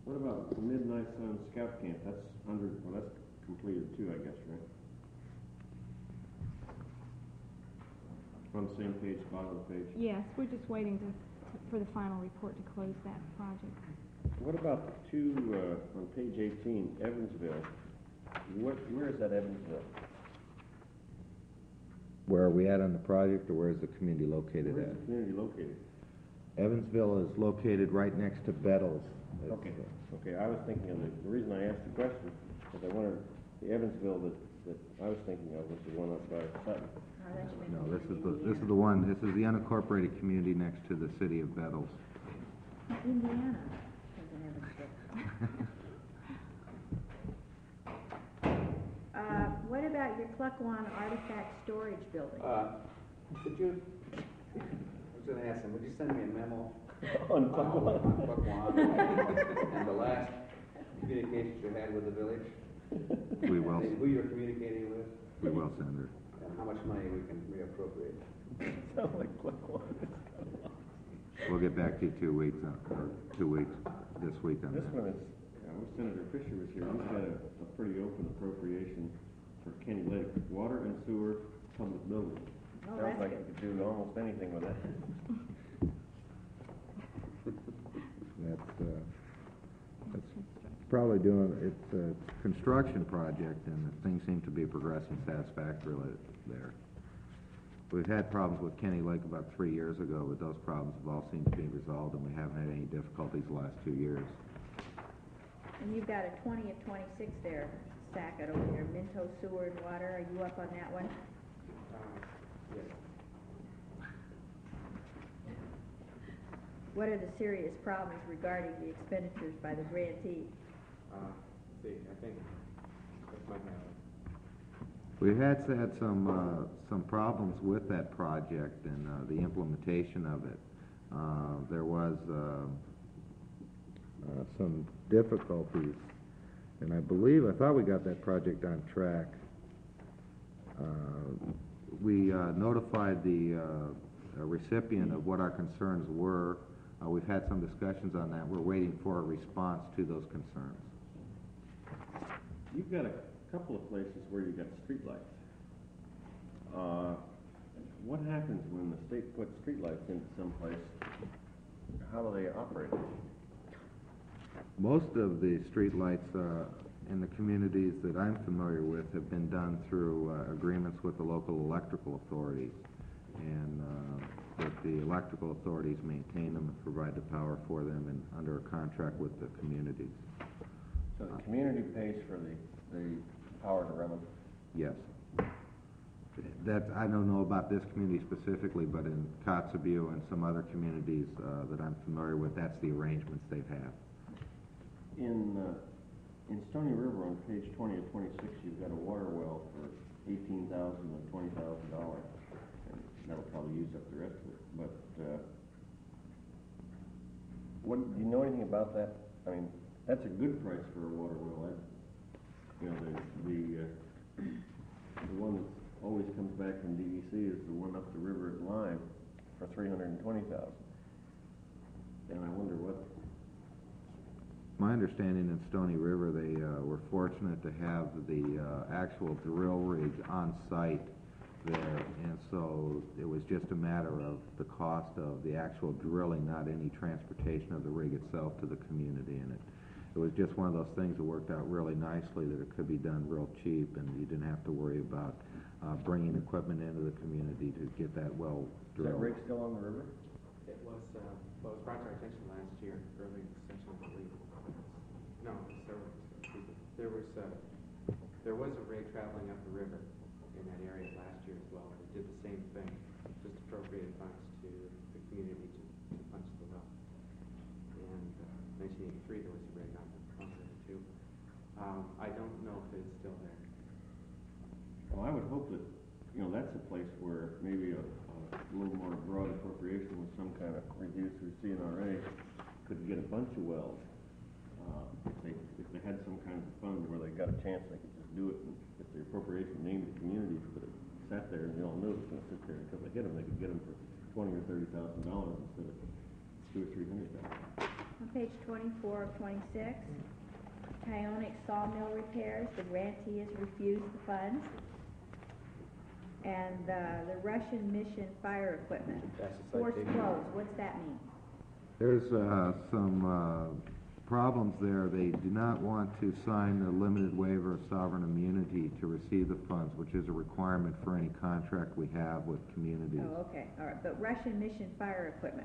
What about the Midnight Sun Scout Camp? That's well, that's completed too, I guess, right? On the same page, bottom of the page. Yes, we're just waiting for the final report to close that project. What about the two on page 18, Evansville? Where is that Evansville? Where are we at on the project, or where is the community located Where's at? the community located? Evansville is located right next to Bettles. Okay. Okay. I was thinking of the reason I asked the question is I wondered the Evansville that I was thinking of was the one up by Sutton. No, this is the one. This is the unincorporated community next to the city of Bettles. Indiana has an Evansville. What about your Cluckwan Artifact Storage Building? Could you, I was going to ask him, would you send me a memo On Cluckwan and the last communications you had with the village? We will. Who you're communicating with? We will, Senator. And how much money we can reappropriate? Sounds like Clickwater. We'll get back to you 2 weeks, or 2 weeks this week on This that. one is, I wish Senator Fisher was here. He's got a pretty open appropriation for Kenny Lake. Water and sewer, public building. Oh, Sounds that's like good. you could do almost anything with that. That's probably doing, it's a construction project, and things seem to be progressing satisfactorily there. We've had problems with Kenny Lake about 3 years ago, but those problems have all seemed to be resolved, and we haven't had any difficulties the last 2 years. And you've got a 20 of 26 there, Sackett over there, Minto Sewer and Water. Are you up on that one? Yes. What are the serious problems regarding the expenditures by the grantee? See, I think that's my matter. We've had some problems with that project and the implementation of it. There was some difficulties, and I thought we got that project on track. We notified the recipient of what our concerns were. We've had some discussions on that. We're waiting for a response to those concerns. You've got a couple of places where you've got streetlights. What happens when the state puts streetlights into some place? How do they operate? Most of the streetlights in the communities that I'm familiar with have been done through agreements with the local electrical authorities, and that the electrical authorities maintain them and provide the power for them, and under a contract with the communities. So the community pays for the power to run them? Yes. I don't know about this community specifically, but in Kotzebue and some other communities that I'm familiar with, that's the arrangements they've had. In Stony River on page 20 of 26, you've got a water well for $18,000 and $20,000, and that'll probably use up the rest of it. But do you know anything about that? I mean, that's a good price for a water well. You know, the one that always comes back from DEC is the one up the river at Lime for $320,000. And I wonder what. My understanding in Stony River, they were fortunate to have the actual drill rig on site there, and so it was just a matter of the cost of the actual drilling, not any transportation of the rig itself to the community. And it was just one of those things that worked out really nicely, that it could be done real cheap, and you didn't have to worry about bringing equipment into the community to get that well drilled. Is that rig still on the river? It was, well, it was brought to our attention last year, early in the session, I believe. No, there was a rig traveling up the river in that area last year as well. They did the same thing, just appropriated funds to the community to punch the well. And 1983 there was a rig on the river too. I don't know if it's still there. Well, I would hope that, you know, that's a place where maybe a little more broad appropriation with some kind of reduce through CNRA could get a bunch of wells. If they had some kind of fund where they got a chance, they could just do it, and if the appropriation named the communities, but it sat there and they all knew it was going to sit there until they hit them, they could get them for $20,000 or $30,000 instead of $200,000 or $300,000. page 24 of 26, Kionic sawmill repairs, the grantee has refused the funds. And the Russian mission fire equipment, That's the forced citation. close, what's that mean? There's some problems there. They do not want to sign the limited waiver of sovereign immunity to receive the funds, which is a requirement for any contract we have with communities. Oh, okay, all right, but Russian mission fire equipment,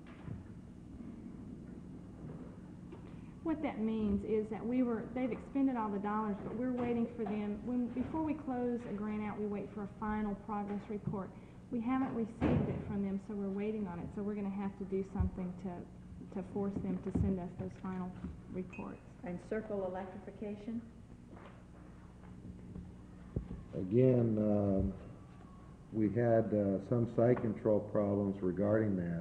What that means is that they've expended all the dollars, but we're waiting for them, before we close a grant out, we wait for a final progress report. We haven't received it from them, so we're waiting on it, so we're gonna have to do something to force them to send us those final reports. and circle electrification? Again, we had some site control problems regarding that,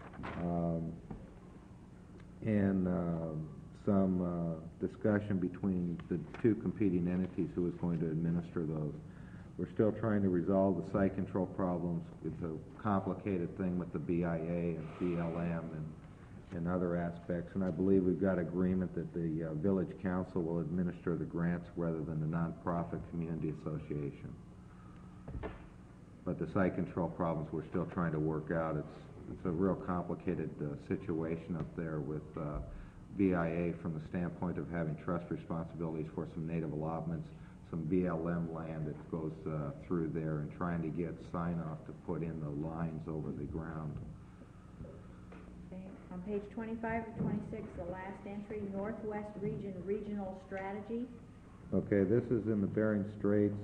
and some discussion between the two competing entities who was going to administer those. We're still trying to resolve the site control problems. It's a complicated thing with the BIA and BLM and other aspects, and I believe we've got agreement that the village council will administer the grants rather than the nonprofit community association. But the site control problems we're still trying to work out. It's a real complicated situation up there with BIA from the standpoint of having trust responsibilities for some native allotments, some BLM land that goes through there, and trying to get sign-off to put in the lines over the ground. Okay, on page 25 or 26, the last entry, Northwest Region Regional Strategy. Okay, this is in the Bering Straits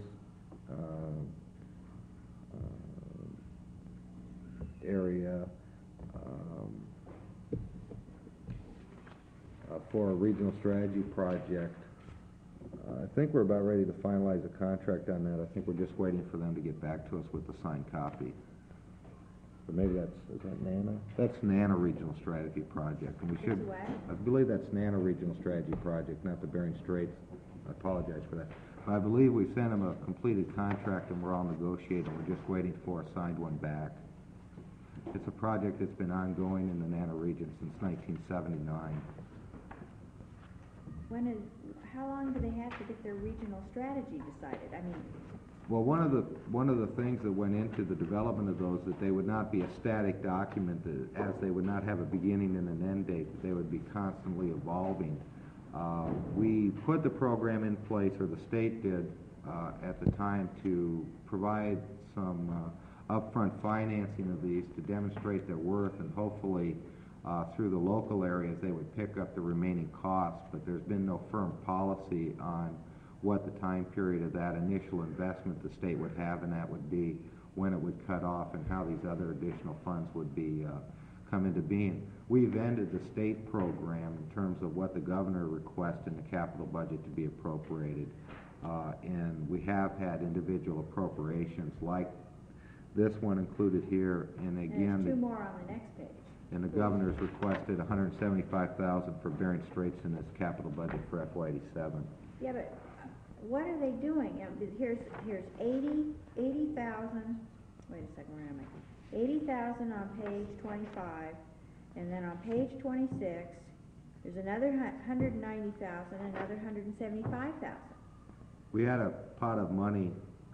area for a regional strategy project. I think we're about ready to finalize a contract on that. I think we're just waiting for them to get back to us with the signed copy. But maybe is that NANA? That's NANA Regional Strategy Project. And we should, It's what? I believe that's NANA Regional Strategy Project, not the Bering Straits. I apologize for that. But I believe we sent them a completed contract and we're all negotiating. We're just waiting for a signed one back. It's a project that's been ongoing in the NANA region since 1979. How long do they have to get their regional strategy decided? I mean, Well, one of the things that went into the development of those, that they would not be a static document, as they would not have a beginning and an end date, that they would be constantly evolving. We put the program in place, or the state did, at the time, to provide some upfront financing of these to demonstrate their worth, and hopefully through the local areas they would pick up the remaining costs, but there's been no firm policy on what the time period of that initial investment the state would have, and that would be when it would cut off, and how these other additional funds would be come into being. We've ended the state program in terms of what the governor requests in the capital budget to be appropriated, and we have had individual appropriations like this one included here, and again, there's two more on the next page. and the governor's requested $175,000 for Bering Straits in this capital budget for FY87. Yeah, but what are they doing? Here's 80,000, wait a second, where am I? 80,000 on page 25, and then on page 26, there's another 190,000, another 175,000. We had a pot of money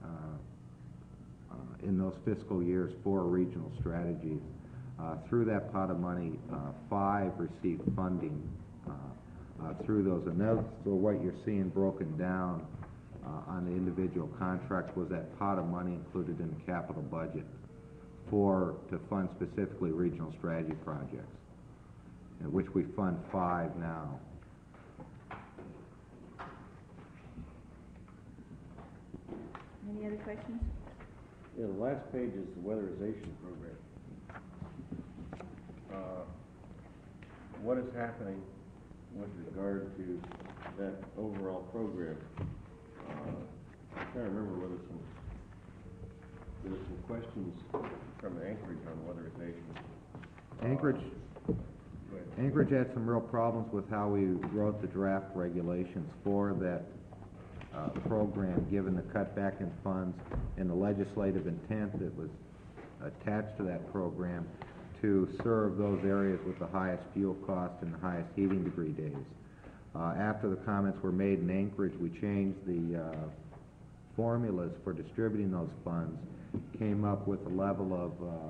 in those fiscal years for regional strategies. Through that pot of money, 5 received funding through those, and that's what you're seeing broken down on the individual contracts, was that pot of money included in the capital budget to fund specifically regional strategy projects, which we fund 5 now. Any other questions? Yeah, the last page is the weatherization program. What is happening with regard to that overall program? I can't remember whether there were some questions from Anchorage on weatherization. Anchorage had some real problems with how we wrote the draft regulations for that program, given the cutback in funds and the legislative intent that was attached to that program to serve those areas with the highest fuel cost and the highest heating degree days. After the comments were made in Anchorage, we changed the formulas for distributing those funds, came up with a level of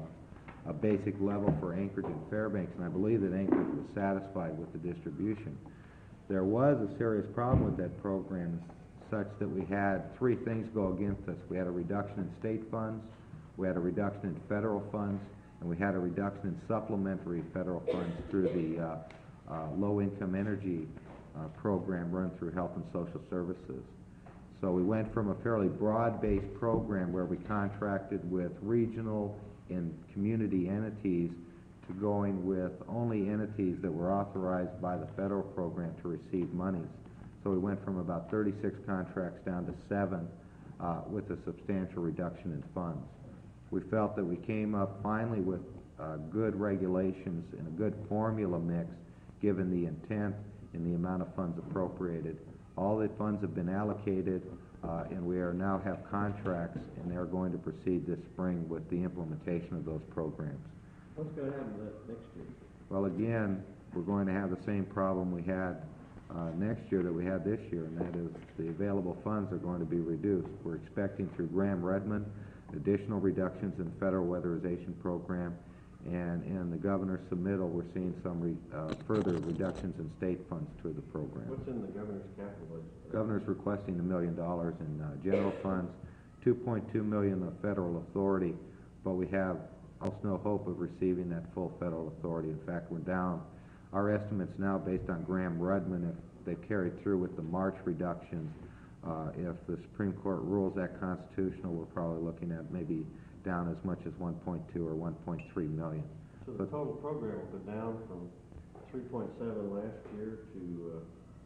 a basic level for Anchorage and Fairbanks, and I believe that Anchorage was satisfied with the distribution. There was a serious problem with that program, such that we had three things go against us. We had a reduction in state funds, we had a reduction in federal funds, and we had a reduction in supplementary federal funds through the low-income energy program run through Health and Social Services. So we went from a fairly broad-based program where we contracted with regional and community entities to going with only entities that were authorized by the federal program to receive monies. So we went from about 36 contracts down to 7 with a substantial reduction in funds. We felt that we came up finally with good regulations and a good formula mix given the intent and the amount of funds appropriated. All the funds have been allocated and we are now have contracts and they're going to proceed this spring with the implementation of those programs. What's going to happen to that next year? Well, again, we're going to have the same problem we had next year that we had this year, and that is the available funds are going to be reduced. We're expecting through Graham-Rudman additional reductions in the federal weatherization program, and in the governor's submittal, we're seeing some further reductions in state funds to the program. What's in the governor's capital budget? The governor's requesting $1 million in general funds, $2.2 million of federal authority, but we have almost no hope of receiving that full federal authority. In fact, we're down. Our estimates now, based on Graham-Rudman, if they've carried through with the March reductions, if the Supreme Court rules that constitutional, we're probably looking at maybe down as much as 1.2 or 1.3 million. So the total program will go down from 3.7 last year to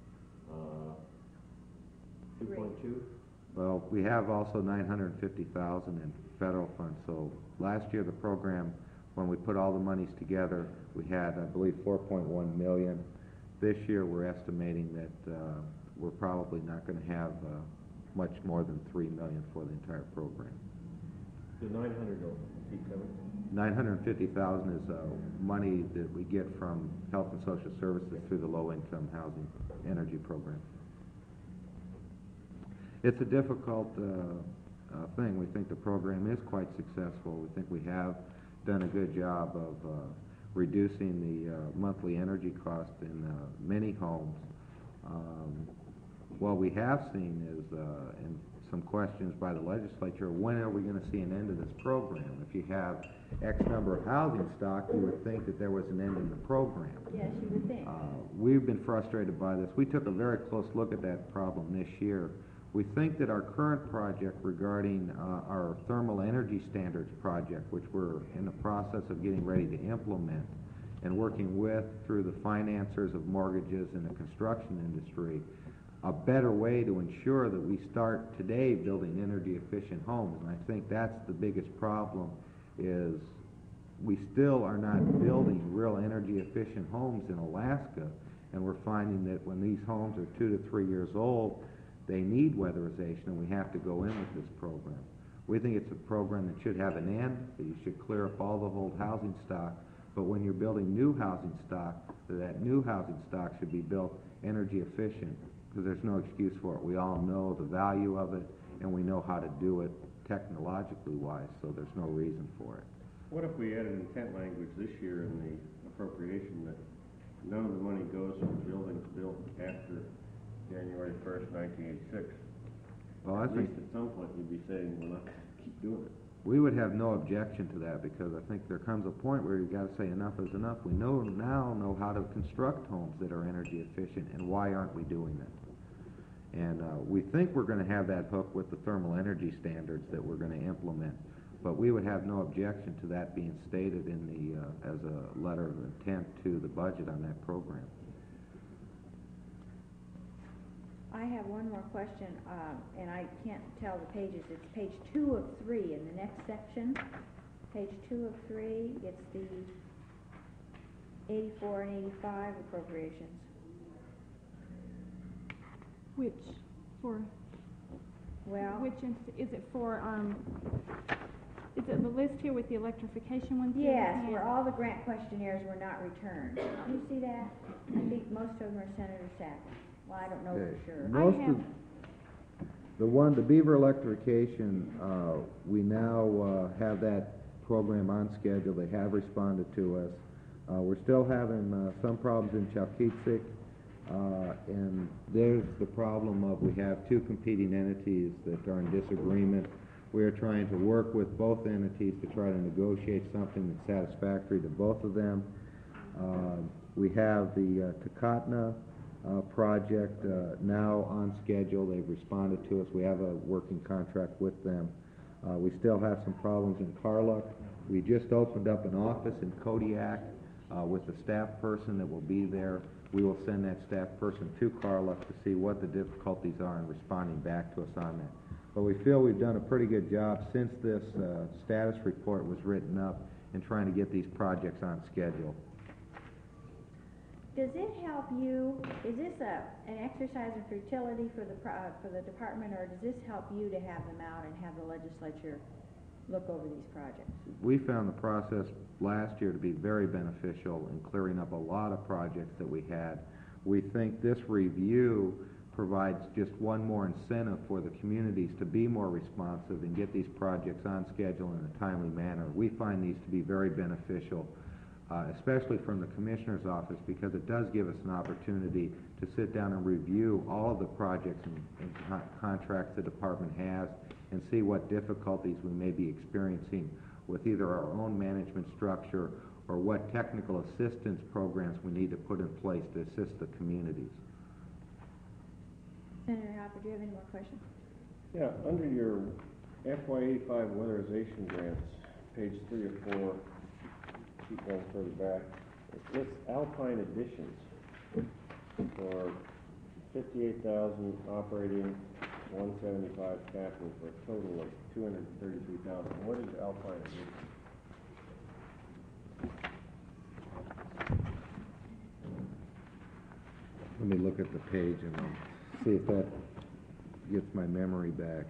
2.2? Well, we have also $950,000 in federal funds. So last year the program, when we put all the monies together, we had, I believe, 4.1 million. This year we're estimating that we're probably not going to have much more than 3 million for the entire program. The 900 will keep coming? 950,000 is money that we get from Health and Social Services through the low-income housing energy program. It's a difficult thing. We think the program is quite successful. We think we have done a good job of reducing the monthly energy cost in many homes. What we have seen is, and some questions by the legislature, when are we going to see an end to this program? If you have X number of housing stock, you would think that there was an end in the program. Yes, you would think. We've been frustrated by this. We took a very close look at that problem this year. We think that our current project regarding our thermal energy standards project, which we're in the process of getting ready to implement and working with through the financiers of mortgages in the construction industry, a better way to ensure that we start today building energy efficient homes. And I think that's the biggest problem, is we still are not building real energy efficient homes in Alaska, and we're finding that when these homes are 2 to 3 years old, they need weatherization, and we have to go in with this program. We think it's a program that should have an end, that you should clear up all the old housing stock, but when you're building new housing stock, that new housing stock should be built energy efficient, because there's no excuse for it. We all know the value of it, and we know how to do it technologically wise, so there's no reason for it. What if we added intent language this year in the appropriation that none of the money goes for buildings built after January 1st, 1986? Well, I At think least at some point you'd be saying, we're not going to keep doing it. we would have no objection to that, because I think there comes a point where you've got to say enough is enough. We now know how to construct homes that are energy efficient, and why aren't we doing that? And we think we're going to have that hook with the thermal energy standards that we're going to implement, but we would have no objection to that being stated in the as a letter of intent to the budget on that program. I have one more question, and I can't tell the pages. It's page 2 of 3 in the next section. Page 2 of 3, it's the 84 and 85 appropriations. Which, for, Well, which, is it for, Is it the list here with the electrification ones? you're Yes, looking where at? all the grant questionnaires were not returned. Do you see that? I think most of them are Senator Sackler. Well, I don't know Okay. for sure. Most have- of, the Beaver electrification, we now, have that program on schedule. They have responded to us. We're still having, some problems in Chalkitsik, and there's the problem of we have two competing entities that are in disagreement. We are trying to work with both entities to try to negotiate something that's satisfactory to both of them. We have the Takatna project now on schedule. They've responded to us. We have a working contract with them. We still have some problems in Karluk. We just opened up an office in Kodiak with a staff person that will be there. We will send that staff person to Karluk to see what the difficulties are in responding back to us on that. But we feel we've done a pretty good job since this status report was written up in trying to get these projects on schedule. Does it help you, is this an exercise of futility for the department, or does this help you to have them out and have the legislature look over these projects? We found the process last year to be very beneficial in clearing up a lot of projects that we had. We think this review provides just one more incentive for the communities to be more responsive and get these projects on schedule in a timely manner. We find these to be very beneficial, especially from the Commissioner's office, because it does give us an opportunity to sit down and review all of the projects and contracts the department has and see what difficulties we may be experiencing with either our own management structure or what technical assistance programs we need to put in place to assist the communities. Senator Hopper, do you have any more questions? Yeah, under your FY85 weatherization grants, page 3 or 4, keep going further back, it lists Alpine additions for 58,000 operating, 175 capital, for a total of 233,000. What is Alpine addition? Let me look at the page and see if that gets my memory back.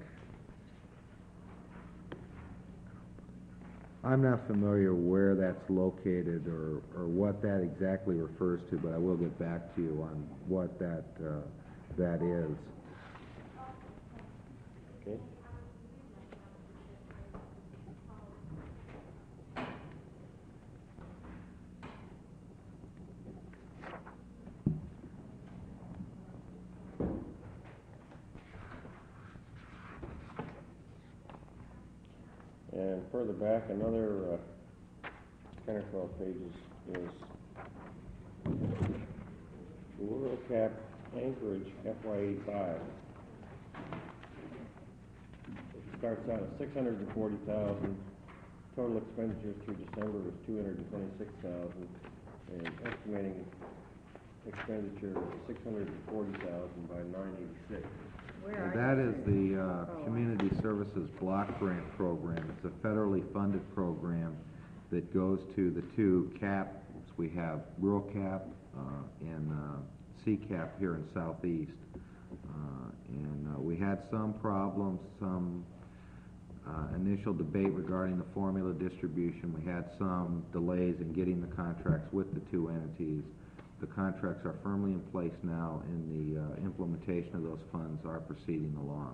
I'm not familiar where that's located or what that exactly refers to, but I will get back to you on what that is. Okay. And further back, another 10 or 12 pages is Rural Cap Anchorage FY85. It starts out at 640,000. Total expenditures through December was 226,000, and estimating expenditure of 640,000 by 986. Where are That you? is the Community Services Block Grant Program. It's a federally funded program that goes to the two CAPs. We have Rural CAP and CCAP here in Southeast. We had some problems, some initial debate regarding the formula distribution. We had some delays in getting the contracts with the two entities. The contracts are firmly in place now, and the implementation of those funds are proceeding along.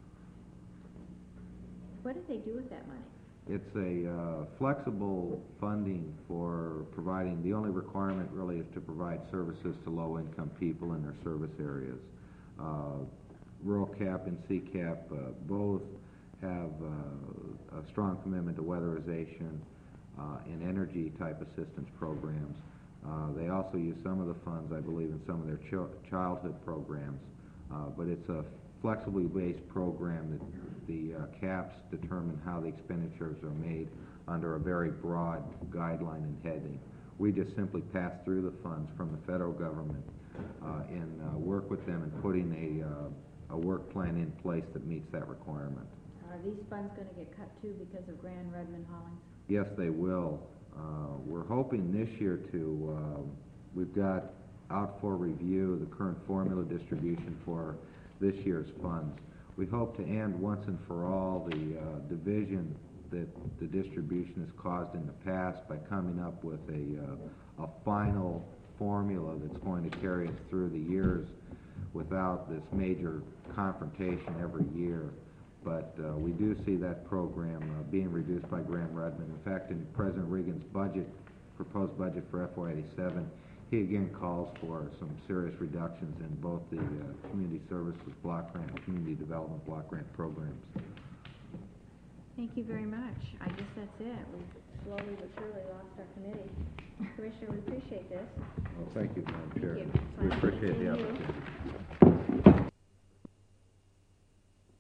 What did they do with that money? It's a flexible funding for providing, the only requirement really is to provide services to low-income people in their service areas. Rural CAP and CCAP both have a strong commitment to weatherization and energy type assistance programs. They also use some of the funds, I believe, in some of their childhood programs, but it's a flexibly based program that the CAPs determine how the expenditures are made under a very broad guideline and heading. We just simply pass through the funds from the federal government and work with them in putting a work plan in place that meets that requirement. Are these funds going to get cut too because of Grand Redmond Hollings? Yes, they will. We're hoping this year we've got out for review the current formula distribution for this year's funds. We hope to end once and for all the division that the distribution has caused in the past by coming up with a final formula that's going to carry us through the years without this major confrontation every year. But we do see that program being reduced by Graham Rudman. In fact, in President Reagan's proposed budget for FY87, he again calls for some serious reductions in both the community services block grant and community development block grant programs. Thank you very much. I guess that's it. We've slowly but surely lost our committee. Commissioner, we appreciate this. Well, thank you, Madam Chair. you. We Fine. appreciate the Thank you. opportunity.